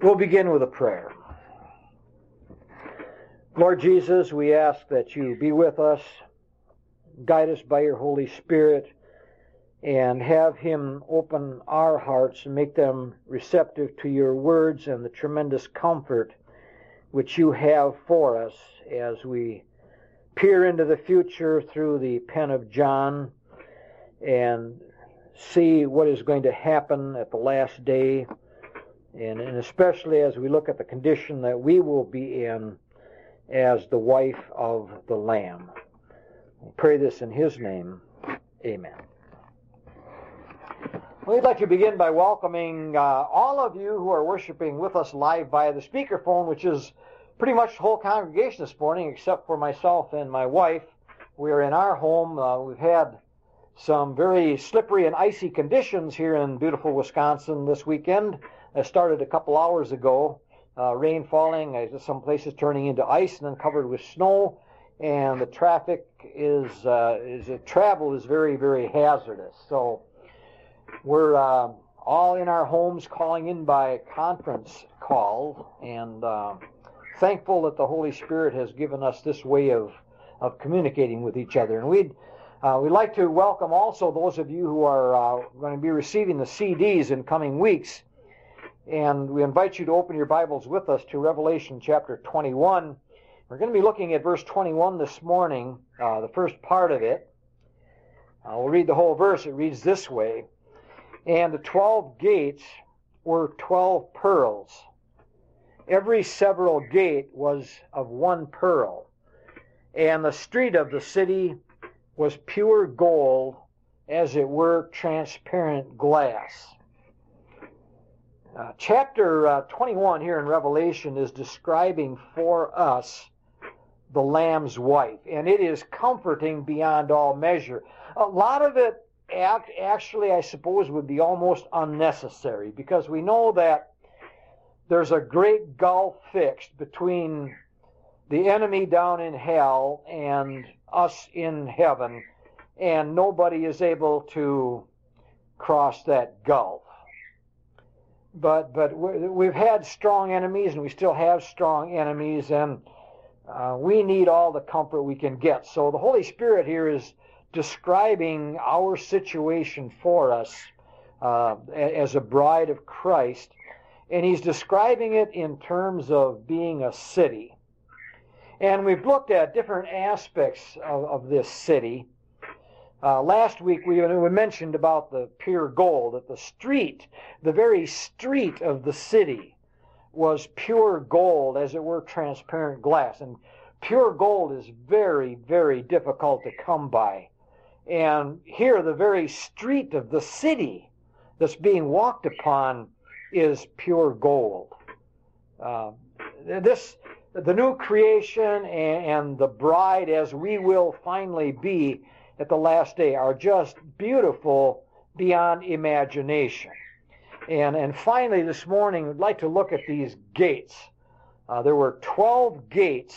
We'll begin with a prayer. Lord Jesus, we ask that you be with us, guide us by your Holy Spirit, and have him open our hearts and make them receptive to your words and the tremendous comfort which you have for us as we peer into the future through the pen of John and see what is going to happen at the last day, and especially as we look at the condition that we will be in as the wife of the Lamb. We pray this in his name. Amen. We'd like to begin by welcoming all of you who are worshiping with us live via the speakerphone, which is pretty much the whole congregation this morning, except for myself and my wife. We are in our home. We've had some very slippery and icy conditions here in beautiful Wisconsin this weekend. It started a couple hours ago. Rain falling, some places turning into ice and then covered with snow, and the traffic travel is very, very hazardous. So we're all in our homes calling in by conference call, and thankful that the Holy Spirit has given us this way of communicating with each other. And we'd like to welcome also those of you who are going to be receiving the CDs in coming weeks. And we invite you to open your Bibles with us to Revelation chapter 21. We're going to be looking at verse 21 this morning, the first part of it. We'll read the whole verse. It reads this way: "And the 12 gates were 12 pearls. Every several gate was of one pearl. And the street of the city was pure gold, as it were transparent glass." Chapter 21 here in Revelation is describing for us the Lamb's wife, and it is comforting beyond all measure. A lot of it actually, I suppose, would be almost unnecessary, because we know that there's a great gulf fixed between the enemy down in hell and us in heaven, and nobody is able to cross that gulf. But we've had strong enemies, and we still have strong enemies, and we need all the comfort we can get. So the Holy Spirit here is describing our situation for us as a bride of Christ, and he's describing it in terms of being a city. And we've looked at different aspects of this city. Last week we mentioned about the pure gold, that the very street of the city was pure gold, as it were transparent glass. And pure gold is very, very difficult to come by. And here the very street of the city that's being walked upon is pure gold. The new creation and the bride, as we will finally be at the last day, are just beautiful beyond imagination. And finally this morning, we'd like to look at these gates. There were 12 gates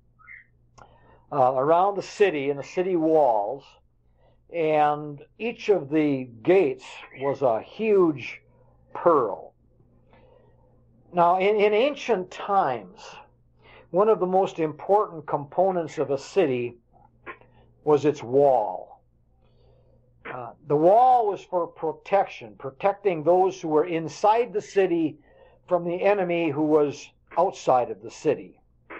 around the city, in the city walls, and each of the gates was a huge pearl. Now, in ancient times, one of the most important components of a city was its wall. The wall was for protection, protecting those who were inside the city from the enemy who was outside of the city.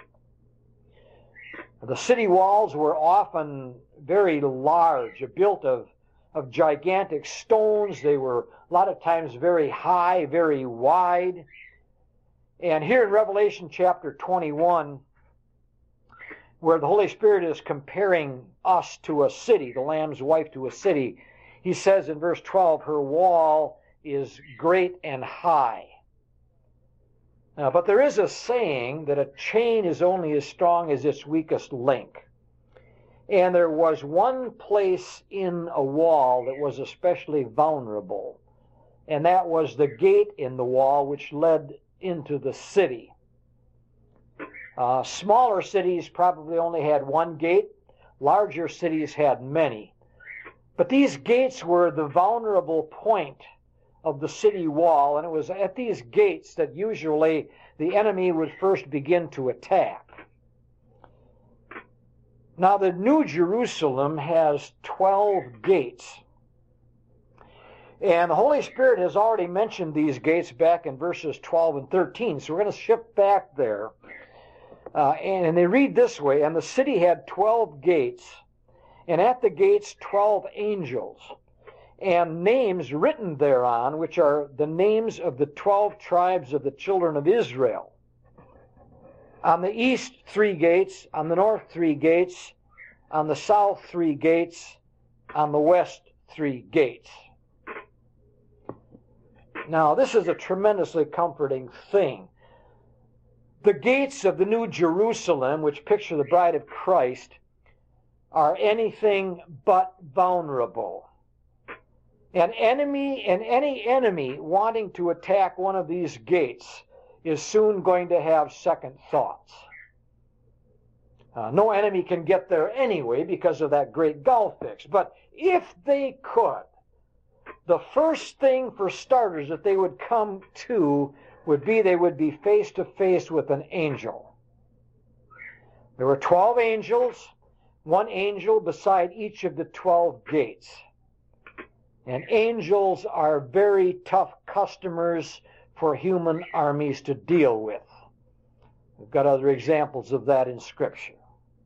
The city walls were often very large, built of gigantic stones. They were a lot of times very high, very wide. And here in Revelation chapter 21, where the Holy Spirit is comparing us to a city, the Lamb's wife to a city, he says in verse 12, her wall is great and high. But there is a saying that a chain is only as strong as its weakest link. And there was one place in a wall that was especially vulnerable, and that was the gate in the wall which led into the city. Smaller cities probably only had one gate. Larger cities had many. But these gates were the vulnerable point of the city wall, and it was at these gates that usually the enemy would first begin to attack. Now, the New Jerusalem has 12 gates. And the Holy Spirit has already mentioned these gates back in verses 12 and 13. So we're going to shift back there. And they read this way, and the city had 12 gates, and at the gates 12 angels, and names written thereon, which are the names of the 12 tribes of the children of Israel. On the east 3 gates, on the north 3 gates, on the south 3 gates, on the west 3 gates. Now, this is a tremendously comforting thing. The gates of the New Jerusalem, which picture the bride of Christ, are anything but vulnerable. Any enemy wanting to attack one of these gates is soon going to have second thoughts. No enemy can get there anyway because of that great gulf fix. But if they could, the first thing for starters that they would come to would be they would be face to face with an angel. There were 12 angels, 1 angel beside each of the 12 gates. And angels are very tough customers for human armies to deal with. We've got other examples of that in Scripture.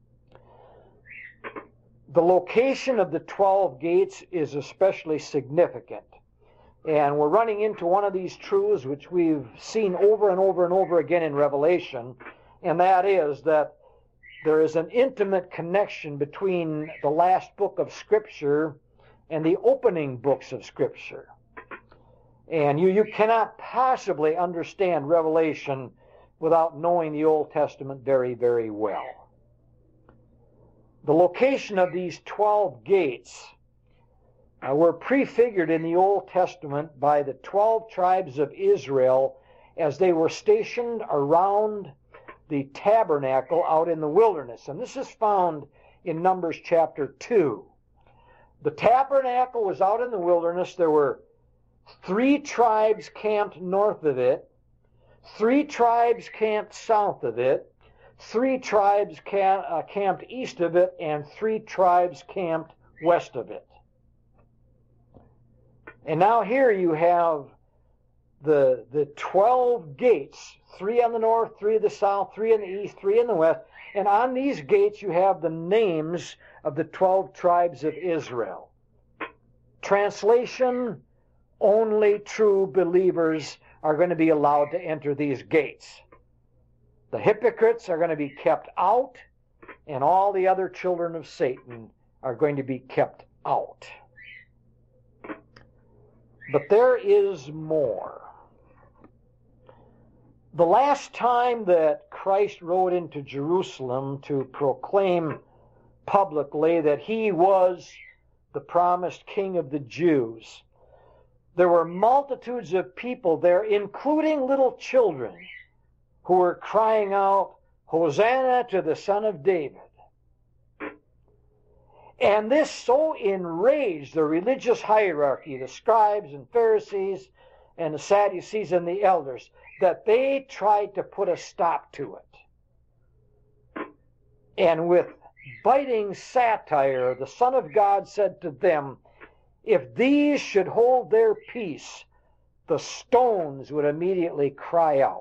The location of the 12 gates is especially significant. And we're running into one of these truths which we've seen over and over and over again in Revelation, and that is that there is an intimate connection between the last book of Scripture and the opening books of Scripture. And you cannot possibly understand Revelation without knowing the Old Testament very, very well. The location of these 12 gates were prefigured in the Old Testament by the 12 tribes of Israel as they were stationed around the tabernacle out in the wilderness. And this is found in Numbers chapter 2. The tabernacle was out in the wilderness. There were 3 tribes camped north of it, 3 tribes camped south of it, 3 tribes camped east of it, and 3 tribes camped west of it. And now here you have the 12 gates, 3 on the north, 3 in the south, 3 in the east, 3 in the west. And on these gates you have the names of the 12 tribes of Israel. Translation, only true believers are going to be allowed to enter these gates. The hypocrites are going to be kept out, and all the other children of Satan are going to be kept out. But there is more. The last time that Christ rode into Jerusalem to proclaim publicly that he was the promised King of the Jews, there were multitudes of people there, including little children, who were crying out, "Hosanna to the Son of David." And this so enraged the religious hierarchy, the scribes and Pharisees and the Sadducees and the elders, that they tried to put a stop to it. And with biting satire, the Son of God said to them, if these should hold their peace, the stones would immediately cry out.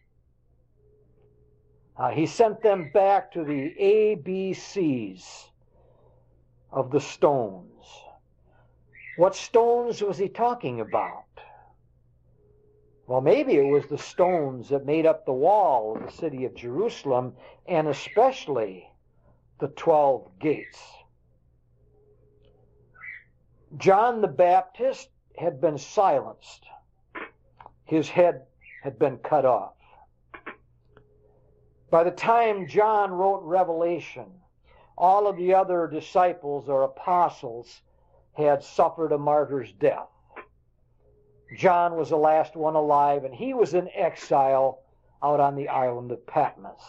He sent them back to the ABCs of the stones. What stones was he talking about? Well, maybe it was the stones that made up the wall of the city of Jerusalem, and especially the 12 gates. John the Baptist had been silenced. His head had been cut off. By the time John wrote Revelation, all of the other disciples or apostles had suffered a martyr's death. John was the last one alive, and he was in exile out on the island of Patmos.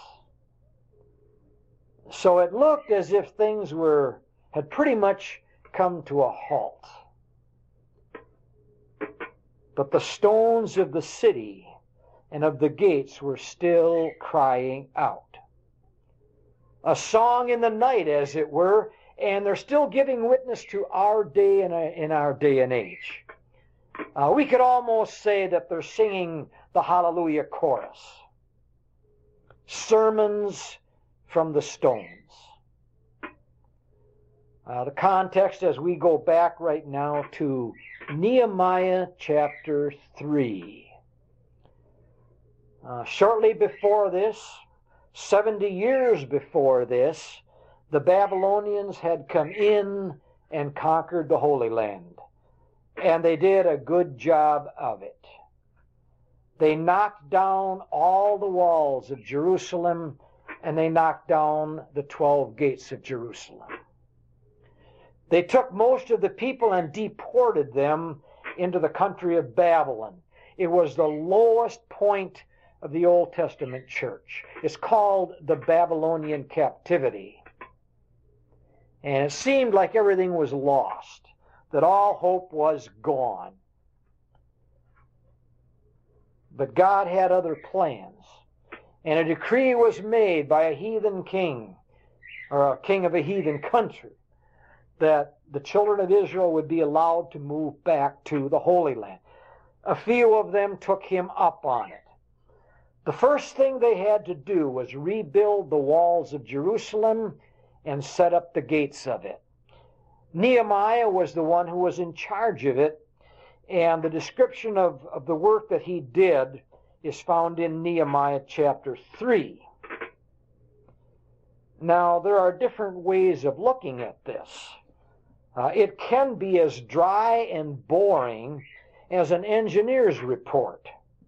So it looked as if things had pretty much come to a halt. but the stones of the city and of the gates were still crying out. A song in the night, as it were, and they're still giving witness to our day in our day and age. We could almost say that they're singing the Hallelujah chorus. Sermons from the stones. The context as we go back right now to Nehemiah chapter 3. Shortly before this, 70 years before this, the Babylonians had come in and conquered the Holy Land. And they did a good job of it. They knocked down all the walls of Jerusalem, and they knocked down the 12 gates of Jerusalem. They took most of the people and deported them into the country of Babylon. It was the lowest point of the Old Testament church. It's called the Babylonian captivity. And it seemed like everything was lost, that all hope was gone. But God had other plans. And a decree was made by a heathen king, or a king of a heathen country, that the children of Israel would be allowed to move back to the Holy Land. A few of them took him up on it. The first thing they had to do was rebuild the walls of Jerusalem and set up the gates of it. Nehemiah was the one who was in charge of it, and the description of the work that he did is found in Nehemiah chapter 3. Now, there are different ways of looking at this. It can be as dry and boring as an engineer's report,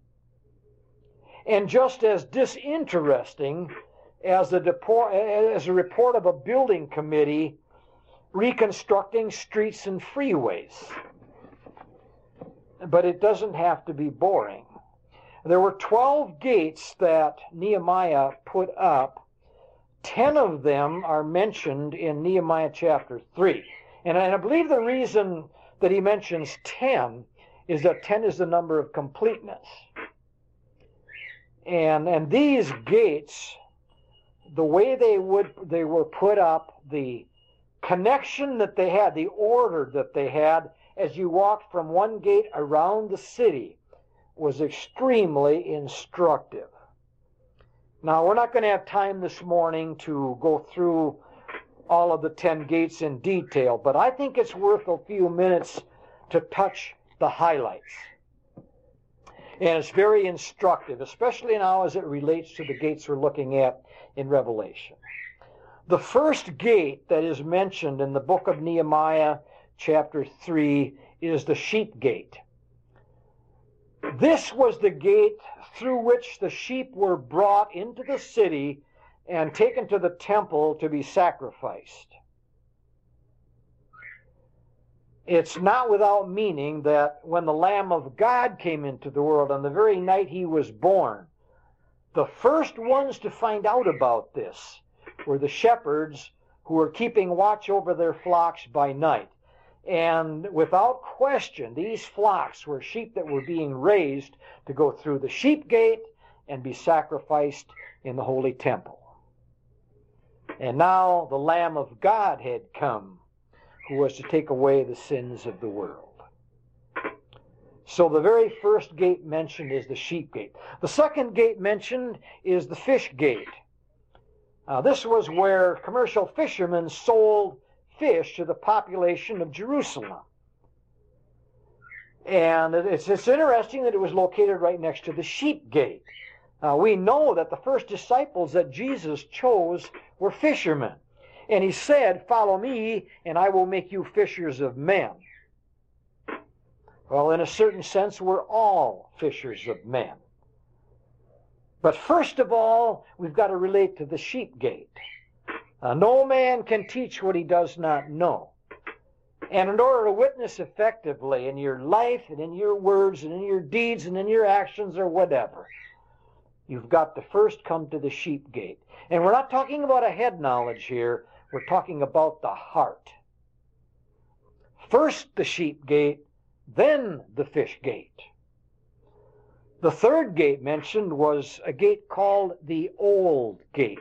and just as disinteresting as a report of a building committee reconstructing streets and freeways. But it doesn't have to be boring. There were 12 gates that Nehemiah put up. 10 of them are mentioned in Nehemiah chapter 3. And I believe the reason that he mentions 10 is that 10 is the number of completeness. And these gates, the way they were put up, the connection that they had, the order that they had as you walked from one gate around the city was extremely instructive. Now, we're not going to have time this morning to go through all of the 10 gates in detail, but I think it's worth a few minutes to touch the highlights. And it's very instructive, especially now as it relates to the gates we're looking at in Revelation. The first gate that is mentioned in the book of Nehemiah, chapter 3, is the sheep gate. This was the gate through which the sheep were brought into the city and taken to the temple to be sacrificed. It's not without meaning that when the Lamb of God came into the world on the very night he was born, the first ones to find out about this were the shepherds who were keeping watch over their flocks by night. And without question, these flocks were sheep that were being raised to go through the sheep gate and be sacrificed in the holy temple. And now the Lamb of God had come, who was to take away the sins of the world. So the very first gate mentioned is the sheep gate. The second gate mentioned is the fish gate. This was where commercial fishermen sold fish to the population of Jerusalem. And it's interesting that it was located right next to the sheep gate. We know that the first disciples that Jesus chose were fishermen. And he said, "Follow me, and I will make you fishers of men." Well, in a certain sense, we're all fishers of men. But first of all, we've got to relate to the sheep gate. No man can teach what he does not know. And in order to witness effectively in your life and in your words and in your deeds and in your actions or whatever, you've got to first come to the sheep gate. And we're not talking about a head knowledge here. We're talking about the heart. First the sheep gate, then the fish gate. The third gate mentioned was a gate called the Old Gate.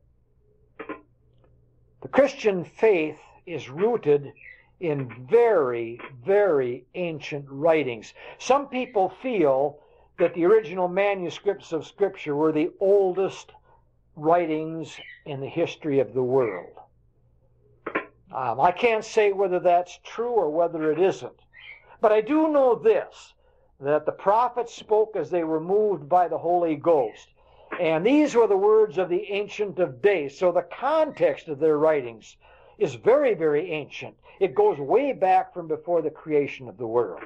The Christian faith is rooted in very, very ancient writings. Some people feel that the original manuscripts of Scripture were the oldest writings in the history of the world. I can't say whether that's true or whether it isn't. But I do know this, that the prophets spoke as they were moved by the Holy Ghost. And these were the words of the Ancient of Days. So the context of their writings is very, very ancient. It goes way back from before the creation of the world.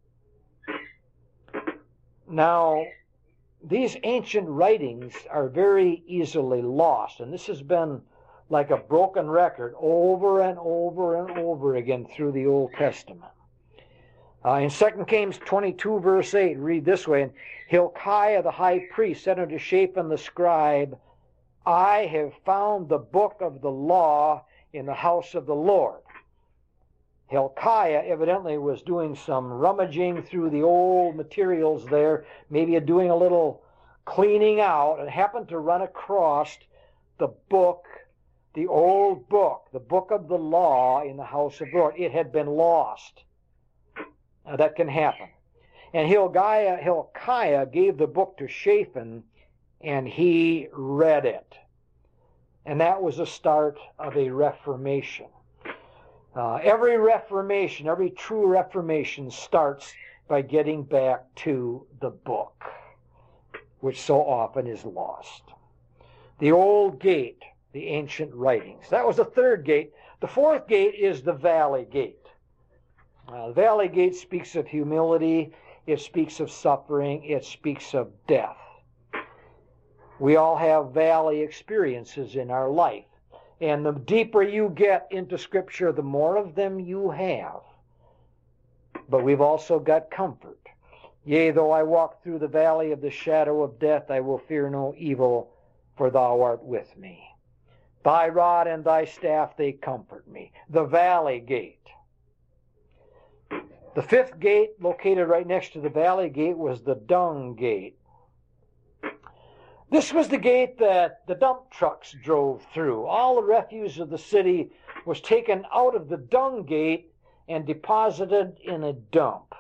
Now, these ancient writings are very easily lost. And this has been like a broken record over and over and over again through the Old Testament. In 2 Kings 22, verse 8, read this way, "And Hilkiah the high priest said unto Shaphan the scribe, I have found the book of the law in the house of the Lord." Hilkiah evidently was doing some rummaging through the old materials there, maybe doing a little cleaning out, and happened to run across the book, the old book, the book of the law in the house of the Lord. It had been lost. Now, that can happen. And Hilkiah gave the book to Shaphan, and he read it. And that was the start of a reformation. Every reformation, every true reformation starts by getting back to the book, which so often is lost. The Old Gate, the ancient writings. That was the third gate. The fourth gate is the Valley Gate. The Valley Gate speaks of humility, it speaks of suffering, it speaks of death. We all have valley experiences in our life. And the deeper you get into Scripture, the more of them you have. But we've also got comfort. Yea, though I walk through the valley of the shadow of death, I will fear no evil, for thou art with me. Thy rod and thy staff, they comfort me. The Valley Gate. The fifth gate, located right next to the Valley Gate, was the Dung Gate. This was the gate that the dump trucks drove through. All the refuse of the city was taken out of the Dung Gate and deposited in a dump.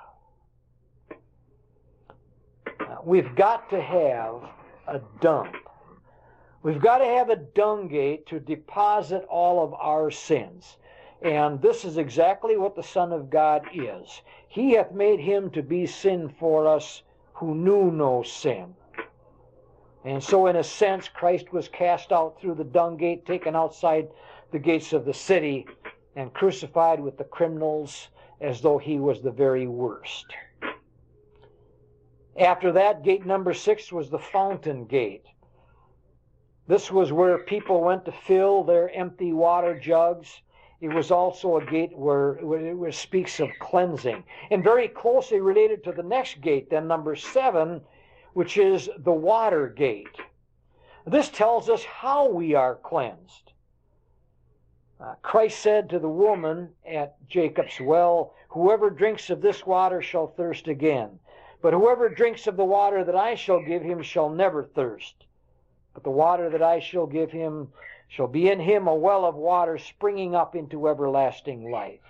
We've got to have a dump. We've got to have a dung gate to deposit all of our sins. And this is exactly what the Son of God is. He hath made him to be sin for us who knew no sin. And so in a sense, Christ was cast out through the dung gate, taken outside the gates of the city, and crucified with the criminals as though he was the very worst. After that, gate number 6 was the Fountain Gate. This was where people went to fill their empty water jugs. It was also a gate where it speaks of cleansing. And very closely related to the next gate, then number 7, which is the Water Gate. This tells us how we are cleansed. Christ said to the woman at Jacob's well, "Whoever drinks of this water shall thirst again. But whoever drinks of the water that I shall give him shall never thirst. But the water that I shall give him shall be in him a well of water springing up into everlasting life."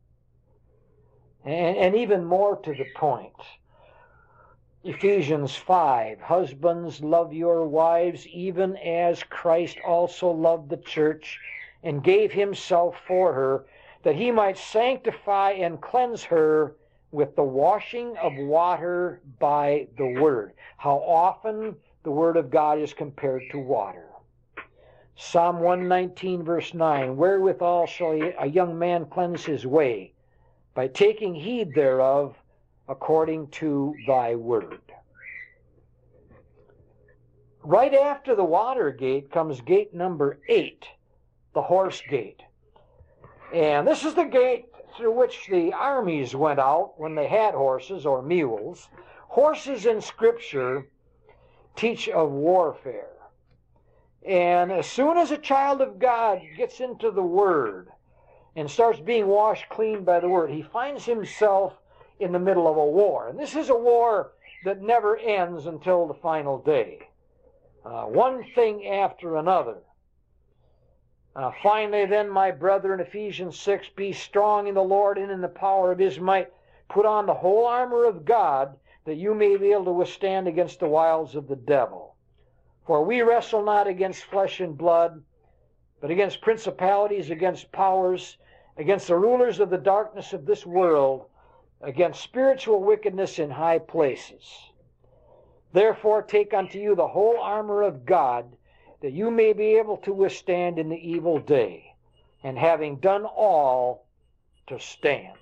And even more to the point, Ephesians 5, "Husbands, love your wives, even as Christ also loved the church, and gave himself for her, that he might sanctify and cleanse her with the washing of water by the word." How often the word of God is compared to water. Psalm 119, verse 9, "Wherewithal shall a young man cleanse his way? By taking heed thereof, according to thy word." Right after the Water Gate comes gate number 8, the Horse Gate. And this is the gate through which the armies went out when they had horses or mules. Horses in Scripture teach of warfare. And as soon as a child of God gets into the Word and starts being washed clean by the Word, he finds himself in the middle of a war. And this is a war that never ends until the final day. One thing after another. Finally, then, my brethren, Ephesians 6, be strong in the Lord and in the power of His might. Put on the whole armor of God, that you may be able to withstand against the wiles of the devil. For we wrestle not against flesh and blood, but against principalities, against powers, against the rulers of the darkness of this world, against spiritual wickedness in high places. Therefore take unto you the whole armor of God, that you may be able to withstand in the evil day, and having done all, to stand.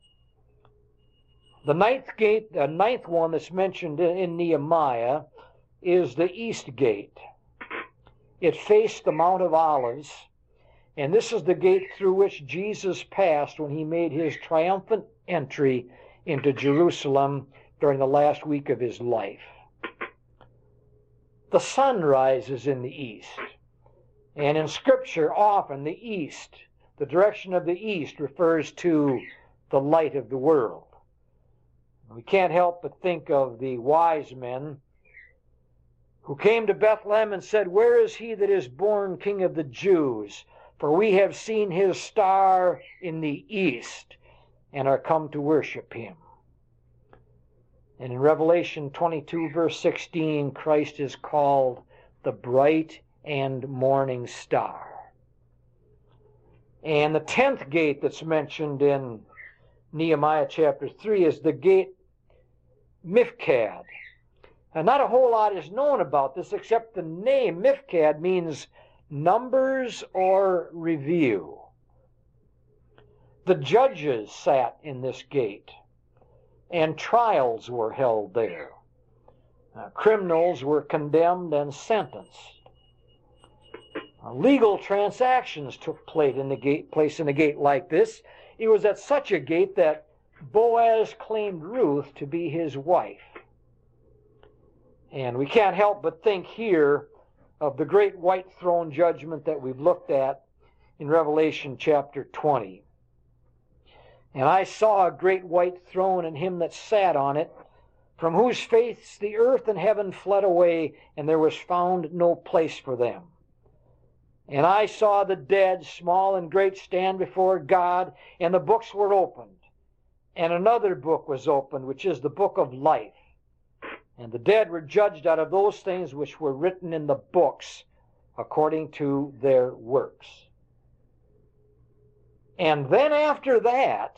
The ninth one that's mentioned in Nehemiah is the east gate. It faced the Mount of Olives, and this is the gate through which Jesus passed when He made His triumphant entry into Jerusalem during the last week of His life. The sun rises in the east, and in Scripture often the east, the direction of the east, refers to the light of the world. We can't help but think of the wise men who came to Bethlehem and said, "Where is He that is born King of the Jews? For we have seen His star in the east, and are come to worship Him." And in Revelation 22, verse 16, Christ is called the bright and morning star. And the 10th gate that's mentioned in Nehemiah chapter 3 is the gate Mifkad. And not a whole lot is known about this except the name Mifkad means numbers or review. The judges sat in this gate, and trials were held there. Criminals were condemned and sentenced. Legal transactions took place in a gate like this. It was at such a gate that Boaz claimed Ruth to be his wife. And we can't help but think here of the great white throne judgment that we've looked at in Revelation chapter 20. And I saw a great white throne and Him that sat on it, from whose face the earth and heaven fled away, and there was found no place for them. And I saw the dead, small and great, stand before God, and the books were opened. And another book was opened, which is the book of life. And the dead were judged out of those things which were written in the books, according to their works. And then after that,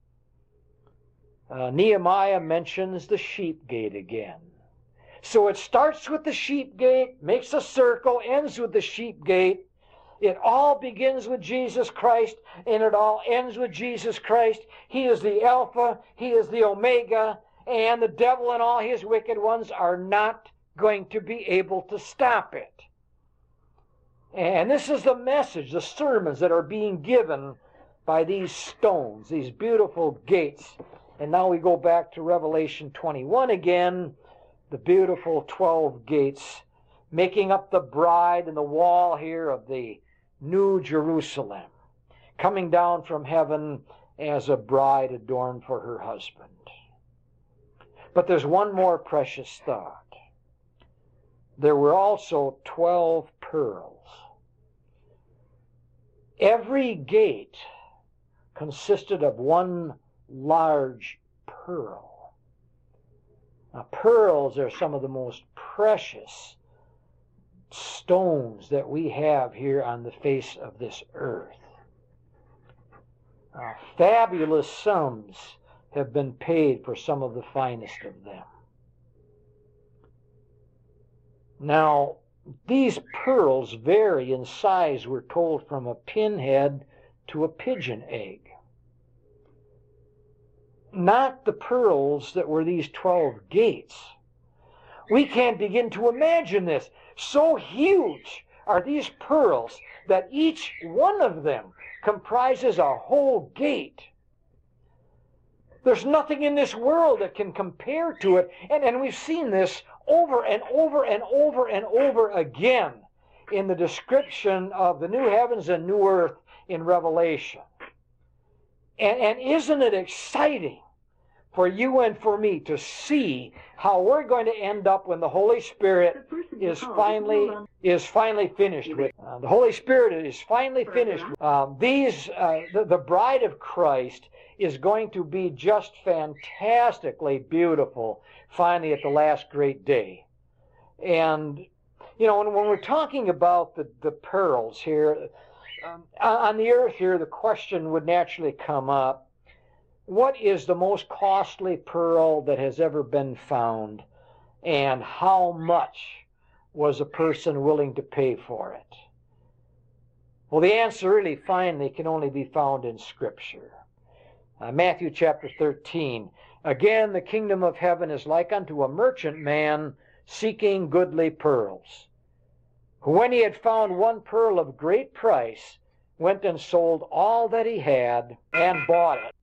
Nehemiah mentions the sheep gate again. So it starts with the sheep gate, makes a circle, ends with the sheep gate. It all begins with Jesus Christ, and it all ends with Jesus Christ. He is the Alpha, He is the Omega, and the devil and all his wicked ones are not going to be able to stop it. And this is the message, the sermons that are being given by these stones, these beautiful gates. And now we go back to Revelation 21 again, the beautiful 12 gates, making up the bride and the wall here of the New Jerusalem, coming down from heaven as a bride adorned for her husband. But there's one more precious thought. There were also 12 pearls. Every gate consisted of one large pearl. Now, pearls are some of the most precious stones that we have here on the face of this earth. Fabulous sums have been paid for some of the finest of them. Now, these pearls vary in size, we're told, from a pinhead to a pigeon egg. Not the pearls that were these 12 gates. We can't begin to imagine this. So huge are these pearls that each one of them comprises a whole gate. There's nothing in this world that can compare to it. And we've seen this over and over and over and over again in the description of the new heavens and new earth in Revelation. And isn't it exciting for you and for me to see how we're going to end up when the Holy Spirit is finally finished with. The Holy Spirit is finally finished. The bride of Christ is going to be just fantastically beautiful finally at the last great day. And, you know, when we're talking about the pearls here, on the earth here, the question would naturally come up, what is the most costly pearl that has ever been found, and how much was a person willing to pay for it? Well, the answer really finally can only be found in Scripture. Matthew chapter 13. Again, the kingdom of heaven is like unto a merchant man seeking goodly pearls, who when he had found one pearl of great price, went and sold all that he had and bought it.